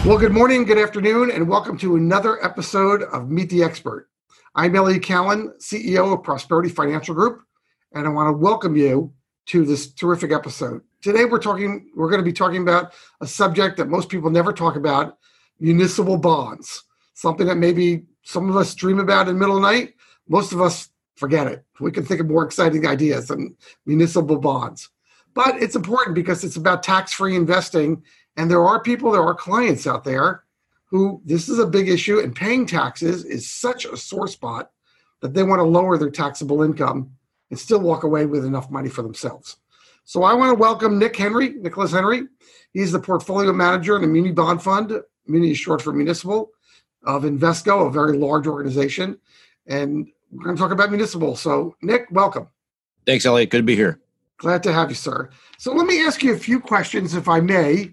Well, good morning, good afternoon, and welcome to another episode of Meet the Expert. I'm Elliot Callan, CEO of Prosperity Financial Group, and I want to welcome you to this terrific episode. Today, we're going to be talking about a subject that most people never talk about, municipal bonds. Something that maybe some of us dream about in the middle of the night. Most of us forget it. We can think of more exciting ideas than municipal bonds. But it's important because it's about tax-free investing. And there are clients out there who this is a big issue, and paying taxes is such a sore spot that they want to lower their taxable income and still walk away with enough money for themselves. So I want to welcome Nicholas Henry. He's the portfolio manager in the Muni Bond Fund. Muni is short for municipal, of Invesco, a very large organization. And we're going to talk about municipal. So Nick, welcome. Thanks, Elliot. Good to be here. Glad to have you, sir. So let me ask you a few questions, if I may.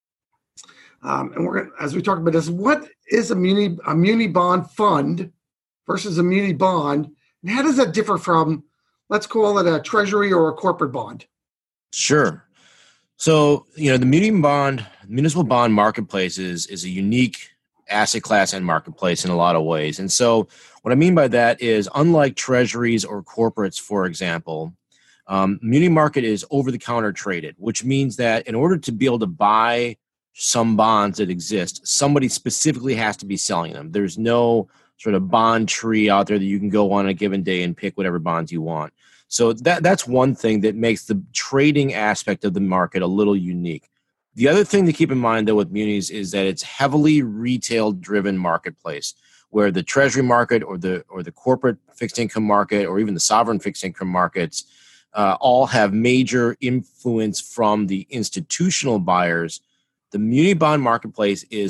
And we're going to, as we talk about this, what is a muni bond fund versus a muni bond? And how does that differ from, let's call it a treasury or a corporate bond? Sure. So, the municipal bond marketplace is a unique asset class and marketplace in a lot of ways. And so what I mean by that is, unlike treasuries or corporates, for example, muni market is over-the-counter traded, which means that in order to be able to buy some bonds that exist, somebody specifically has to be selling them. There's no sort of bond tree out there that you can go on a given day and pick whatever bonds you want. So that's one thing that makes the trading aspect of the market a little unique. The other thing to keep in mind, though, with munis is that it's heavily retail-driven marketplace, where the treasury market or the corporate fixed income market or even the sovereign fixed income markets all have major influence from the institutional buyers. The muni bond marketplace is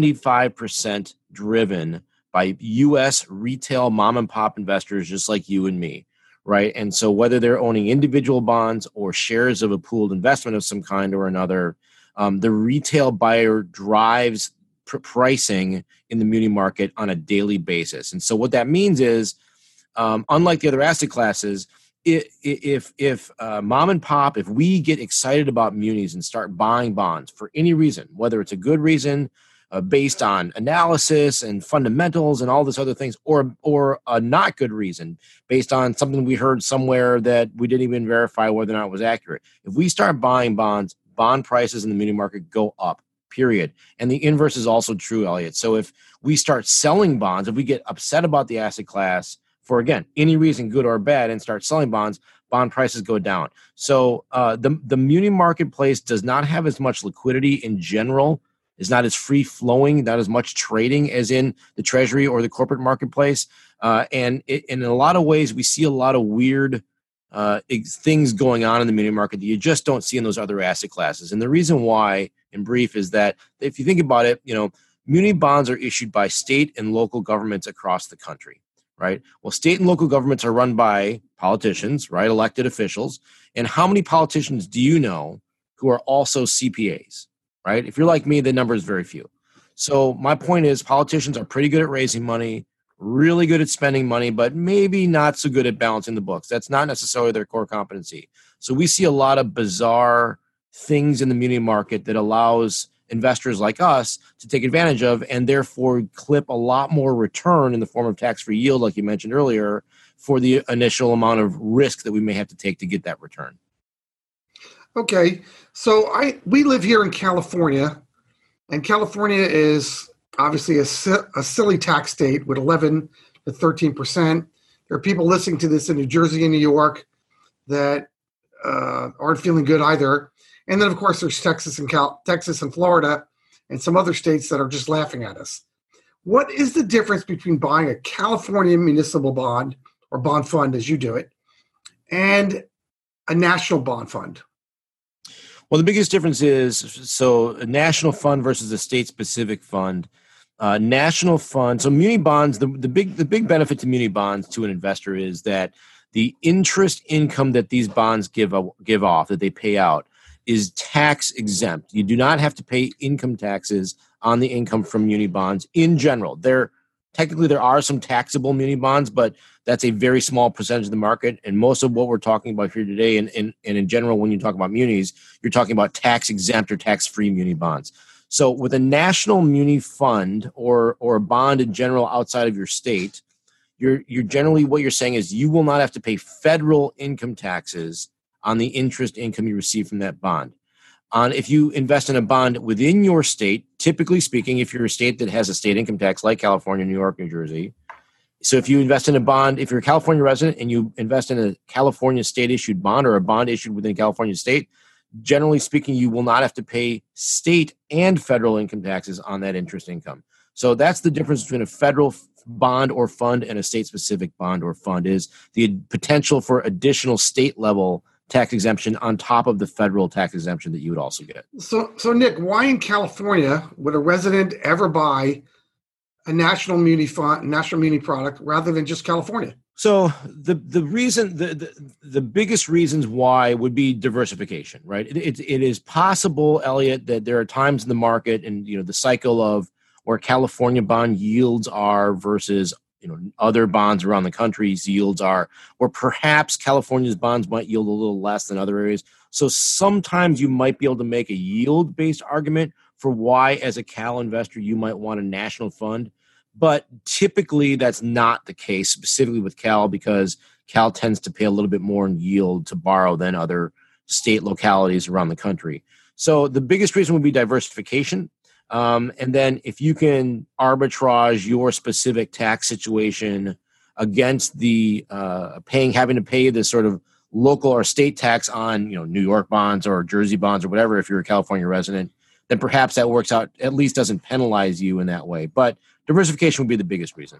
75% driven by U.S. retail mom and pop investors just like you and me, right? And so whether they're owning individual bonds or shares of a pooled investment of some kind or another, the retail buyer drives pricing in the muni market on a daily basis. And so what that means is, unlike the other asset classes, if mom and pop, if we get excited about munis and start buying bonds for any reason, whether it's a good reason based on analysis and fundamentals and all this other things, or a not good reason based on something we heard somewhere that we didn't even verify whether or not it was accurate. If we start buying bonds, bond prices in the muni market go up, period. And the inverse is also true, Elliot. So if we start selling bonds, if we get upset about the asset class for, again, any reason, good or bad, and start selling bonds, bond prices go down. So the muni marketplace does not have as much liquidity in general, is not as free-flowing, not as much trading as in the treasury or the corporate marketplace. And in a lot of ways, we see a lot of weird things going on in the muni market that you just don't see in those other asset classes. And the reason why, in brief, is that if you think about it, muni bonds are issued by state and local governments across the country. Right. Well, state and local governments are run by politicians, right? Elected officials. And how many politicians do you know who are also CPAs, right? If you're like me, the number is very few. So my point is, politicians are pretty good at raising money, really good at spending money, but maybe not so good at balancing the books. That's not necessarily their core competency. So we see a lot of bizarre things in the muni market that allows investors like us to take advantage of, and therefore clip a lot more return in the form of tax-free yield, like you mentioned earlier, for the initial amount of risk that we may have to take to get that return. Okay, so we live here in California, and California is obviously a silly tax state with 11 to 13%. There are people listening to this in New Jersey and New York that aren't feeling good either. And then, of course, there's Texas and Florida and some other states that are just laughing at us. What is the difference between buying a California municipal bond or bond fund, as you do it, and a national bond fund? Well, the biggest difference is, so a national fund versus a state-specific fund. National fund, so muni bonds, the big benefit to muni bonds to an investor is that the interest income that these bonds give off, that they pay out, is tax exempt. You do not have to pay income taxes on the income from muni bonds in general. Technically, there are some taxable muni bonds, but that's a very small percentage of the market. And most of what we're talking about here today, and in general, when you talk about munis, you're talking about tax exempt or tax-free muni bonds. So with a national muni fund or a bond in general outside of your state, you're generally, what you're saying is you will not have to pay federal income taxes on the interest income you receive from that bond. If you invest in a bond within your state, typically speaking, if you're a state that has a state income tax like California, New York, New Jersey. So if you invest in a bond, if you're a California resident and you invest in a California state issued bond or a bond issued within a California state, generally speaking, you will not have to pay state and federal income taxes on that interest income. So that's the difference between a federal bond or fund and a state-specific bond or fund, is the potential for additional state-level tax exemption on top of the federal tax exemption that you would also get. So Nick, why in California would a resident ever buy a national muni fund, national muni product, rather than just California? So the reason, the biggest reasons why would be diversification, right? It is possible, Elliot, that there are times in the market and the cycle of where California bond yields are versus other bonds around the country's yields are, or perhaps California's bonds might yield a little less than other areas. So sometimes you might be able to make a yield-based argument for why, as a Cal investor, you might want a national fund. But typically that's not the case, specifically with Cal, because Cal tends to pay a little bit more in yield to borrow than other state localities around the country. So the biggest reason would be diversification. And then if you can arbitrage your specific tax situation against the having to pay this sort of local or state tax on New York bonds or Jersey bonds or whatever, if you're a California resident, then perhaps that works out, at least doesn't penalize you in that way. But diversification would be the biggest reason.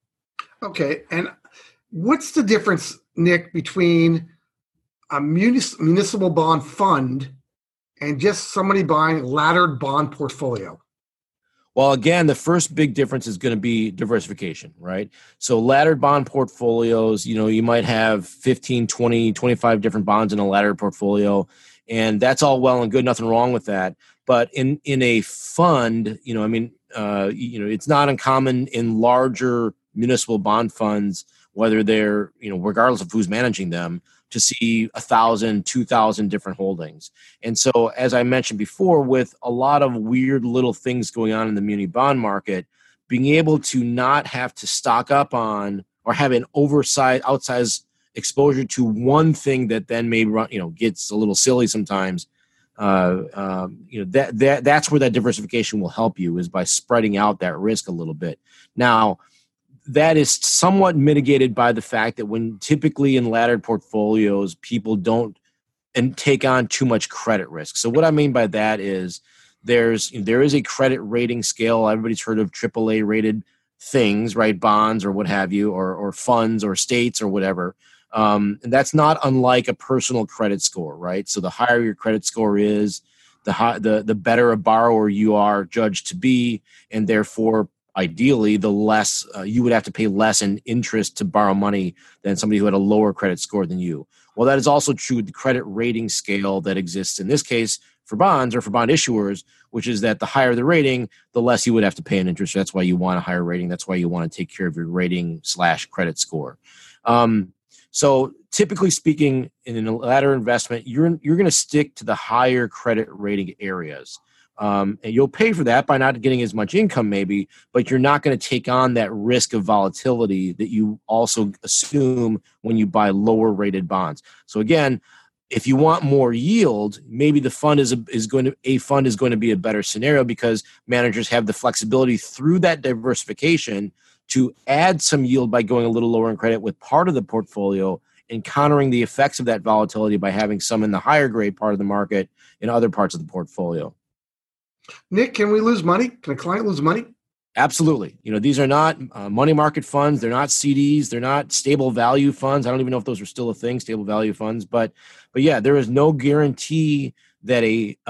Okay. And what's the difference, Nick, between a municipal bond fund and just somebody buying laddered bond portfolio? Well, again, the first big difference is going to be diversification, right? So laddered bond portfolios, you might have 15, 20, 25 different bonds in a laddered portfolio, and that's all well and good, nothing wrong with that. But in a fund, it's not uncommon in larger municipal bond funds, whether they're, regardless of who's managing them, to see 1,000, 2,000 different holdings. And so, as I mentioned before, with a lot of weird little things going on in the muni bond market, being able to not have to stock up on or have an outsized exposure to one thing that then may run, gets a little silly sometimes. That's where that diversification will help you, is by spreading out that risk a little bit. Now, that is somewhat mitigated by the fact that when typically in laddered portfolios, people don't take on too much credit risk. So what I mean by that is there is a credit rating scale. Everybody's heard of AAA rated things, right? Bonds or what have you, or funds or states or whatever. And that's not unlike a personal credit score, right? So the higher your credit score is, the better a borrower you are judged to be, and therefore, ideally, the less you would have to pay less in interest to borrow money than somebody who had a lower credit score than you. Well, that is also true with the credit rating scale that exists in this case for bonds or for bond issuers, which is that the higher the rating, the less you would have to pay in interest. That's why you want a higher rating. That's why you want to take care of your rating/credit score. So typically speaking, in a ladder investment, you're going to stick to the higher credit rating areas. And you'll pay for that by not getting as much income maybe, but you're not going to take on that risk of volatility that you also assume when you buy lower rated bonds. So again, if you want more yield, maybe the fund is going to be a better scenario, because managers have the flexibility through that diversification to add some yield by going a little lower in credit with part of the portfolio and countering the effects of that volatility by having some in the higher grade part of the market in other parts of the portfolio. Nick, can we lose money? Can a client lose money? Absolutely. These are not money market funds. They're not CDs. They're not stable value funds. I don't even know if those are still a thing, stable value funds. But yeah, there is no guarantee that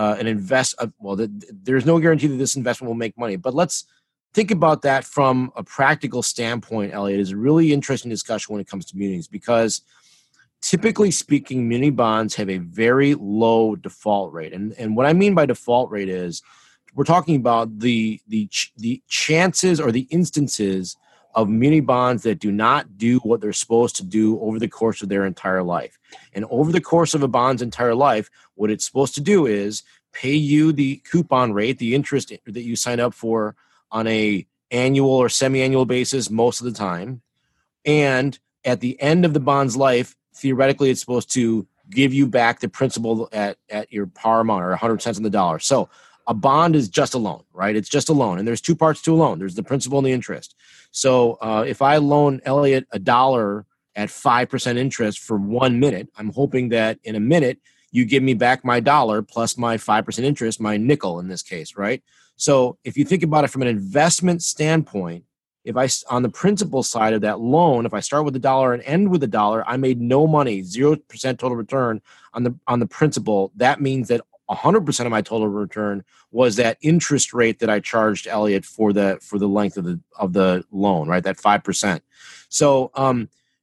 there's no guarantee that this investment will make money. But let's think about that from a practical standpoint, Elliot. It's a really interesting discussion when it comes to munis, because typically speaking, muni bonds have a very low default rate. And what I mean by default rate is we're talking about the chances or the instances of muni bonds that do not do what they're supposed to do over the course of their entire life. And over the course of a bond's entire life, what it's supposed to do is pay you the coupon rate, the interest that you sign up for on a annual or semi-annual basis most of the time. And at the end of the bond's life, theoretically, it's supposed to give you back the principal at your par amount, or 100 cents on the dollar. So a bond is just a loan, right? It's just a loan. And there's two parts to a loan. There's the principal and the interest. So if I loan Elliot $1 at 5% interest for 1 minute, I'm hoping that in a minute, you give me back my dollar plus my 5% interest, my nickel in this case, right? So if you think about it from an investment standpoint, if I, on the principal side of that loan, if I start with $1 and end with $1, I made no money, 0% total return on the principal. That means that 100% of my total return was that interest rate that I charged Elliot for the length of the loan, right? That 5%. So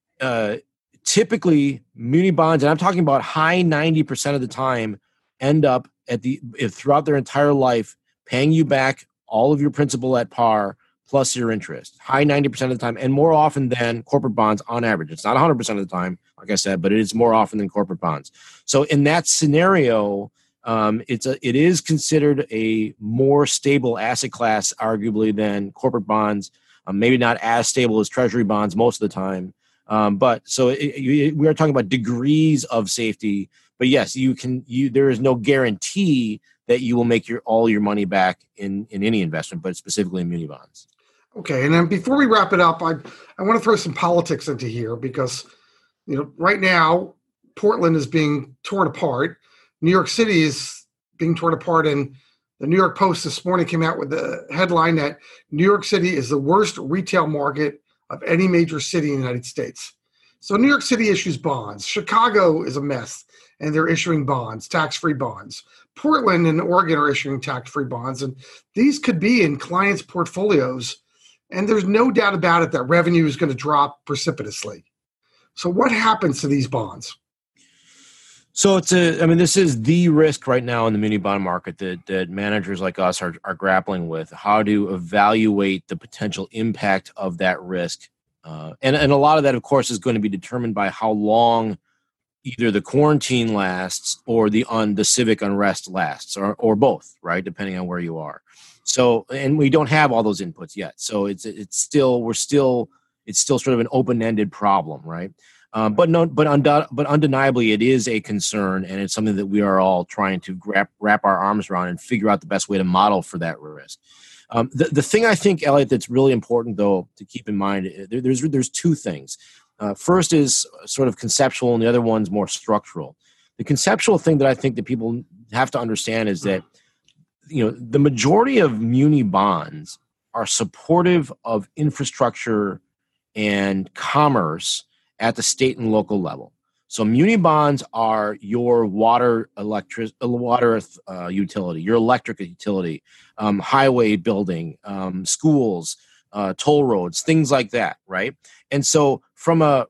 typically muni bonds, and I'm talking about high 90% of the time, end up throughout their entire life paying you back all of your principal at par plus your interest, high 90% of the time, and more often than corporate bonds on average. It's not 100% of the time, like I said, but it is more often than corporate bonds. So in that scenario, it is considered a more stable asset class, arguably, than corporate bonds. Maybe not as stable as treasury bonds most of the time. But so we are talking about degrees of safety. But yes, there is no guarantee that you will make all your money back in any investment, but specifically in muni bonds. Okay, and then before we wrap it up, I want to throw some politics into here because, right now, Portland is being torn apart. New York City is being torn apart, and the New York Post this morning came out with the headline that New York City is the worst retail market of any major city in the United States. So New York City issues bonds. Chicago is a mess, and they're issuing bonds, tax-free bonds. Portland and Oregon are issuing tax-free bonds, and these could be in clients' portfolios. And there's no doubt about it that revenue is going to drop precipitously. So what happens to these bonds? So this is the risk right now in the muni bond market that managers like us are grappling with, how to evaluate the potential impact of that risk. And a lot of that, of course, is going to be determined by how long either the quarantine lasts or the civic unrest lasts, or both, right? Depending on where you are. So, and we don't have all those inputs yet. So it's still sort of an open-ended problem, right? But undeniably, it is a concern, and it's something that we are all trying to wrap our arms around and figure out the best way to model for that risk. The thing I think, Elliot, that's really important though to keep in mind, there's two things. First is sort of conceptual, and the other one's more structural. The conceptual thing that I think that people have to understand is that the majority of muni bonds are supportive of infrastructure and commerce at the state and local level. So muni bonds are your water utility, your electric utility, highway building, schools, toll roads, things like that, right? And so from a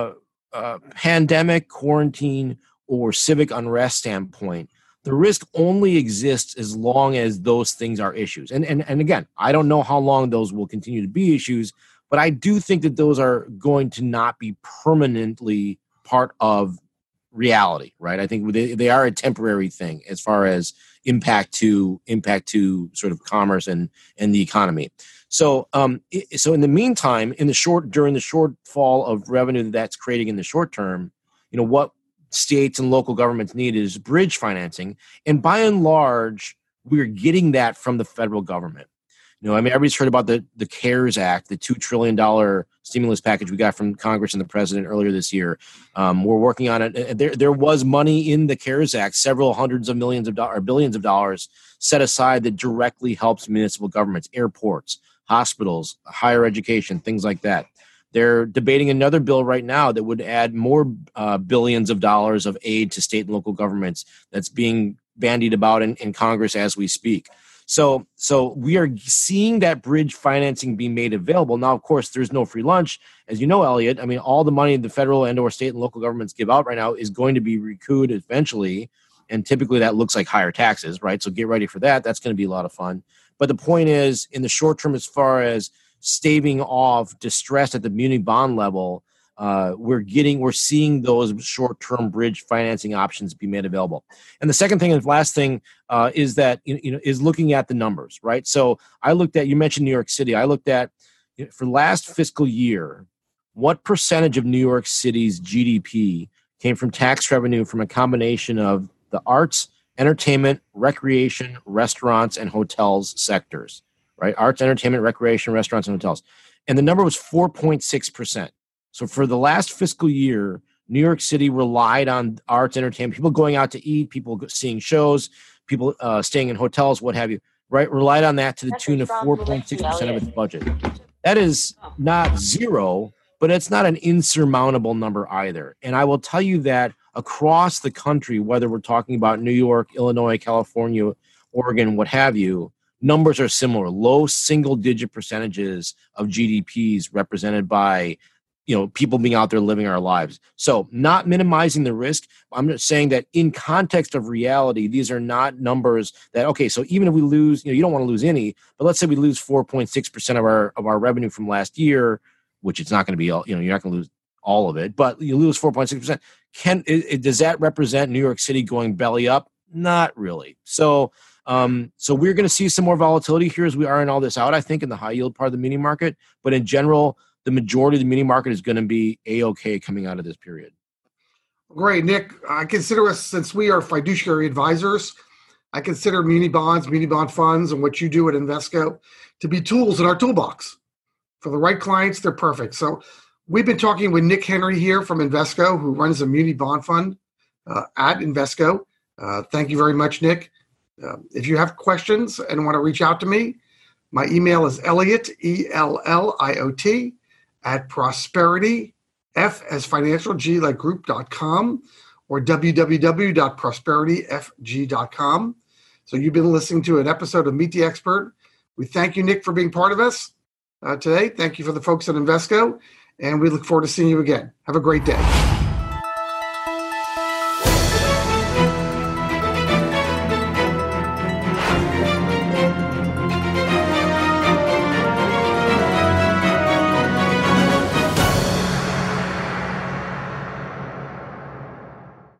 pandemic, quarantine, or civic unrest standpoint, the risk only exists as long as those things are issues. And again, I don't know how long those will continue to be issues, but I do think that those are going to not be permanently part of reality, right? I think they are a temporary thing as far as impact to sort of commerce and the economy. So in the meantime, during the shortfall of revenue that's creating in the short term, what states and local governments need is bridge financing. And by and large, we're getting that from the federal government. Everybody's heard about the CARES Act, the $2 trillion stimulus package we got from Congress and the president earlier this year. We're working on it. There was money in the CARES Act, several hundreds of millions of dollars, or billions of dollars set aside that directly helps municipal governments, airports, hospitals, higher education, things like that. They're debating another bill right now that would add more billions of dollars of aid to state and local governments that's being bandied about in Congress as we speak. So we are seeing that bridge financing be made available. Now, of course, there's no free lunch. As you know, Elliot, all the money the federal and or state and local governments give out right now is going to be recouped eventually. And typically that looks like higher taxes, right? So get ready for that. That's going to be a lot of fun. But the point is, in the short term, as far as staving off distress at the muni bond level, we're seeing those short-term bridge financing options be made available. And the second thing and last thing is that is looking at the numbers, right? So I looked at, you mentioned New York City. I looked at for last fiscal year, what percentage of New York City's GDP came from tax revenue from a combination of the arts, entertainment, recreation, restaurants, and hotels sectors, right? Arts, entertainment, recreation, restaurants, and hotels. And the number was 4.6%. So for the last fiscal year, New York City relied on arts, entertainment, people going out to eat, people seeing shows, people staying in hotels, what have you, right? Relied on that to the tune of 4.6% of its budget. That is not zero, but it's not an insurmountable number either. And I will tell you that across the country, whether we're talking about New York, Illinois, California, Oregon, what have you, numbers are similar. Low single-digit percentages of GDPs represented by people being out there living our lives. So not minimizing the risk. I'm just saying that in context of reality, these are not numbers that, okay, so even if we lose, you don't want to lose any, but let's say we lose 4.6% of our revenue from last year, which it's not going to be all, you're not going to lose all of it, but you lose 4.6%. Does that represent New York City going belly up? Not really. So we're going to see some more volatility here as we iron all this out, I think, in the high yield part of the muni market. But in general, the majority of the muni market is going to be A-OK coming out of this period. Great, Nick. I consider us, since we are fiduciary advisors, I consider muni bonds, muni bond funds, and what you do at Invesco to be tools in our toolbox. For the right clients, they're perfect. So we've been talking with Nick Henry here from Invesco, who runs a muni bond fund at Invesco. Thank you very much, Nick. If you have questions and want to reach out to me, my email is Elliot, ELLIOT, at Prosperity, F as financial, G like group.com, or www.prosperityfg.com. So you've been listening to an episode of Meet the Expert. We thank you, Nick, for being part of us today. Thank you for the folks at Invesco, and we look forward to seeing you again. Have a great day.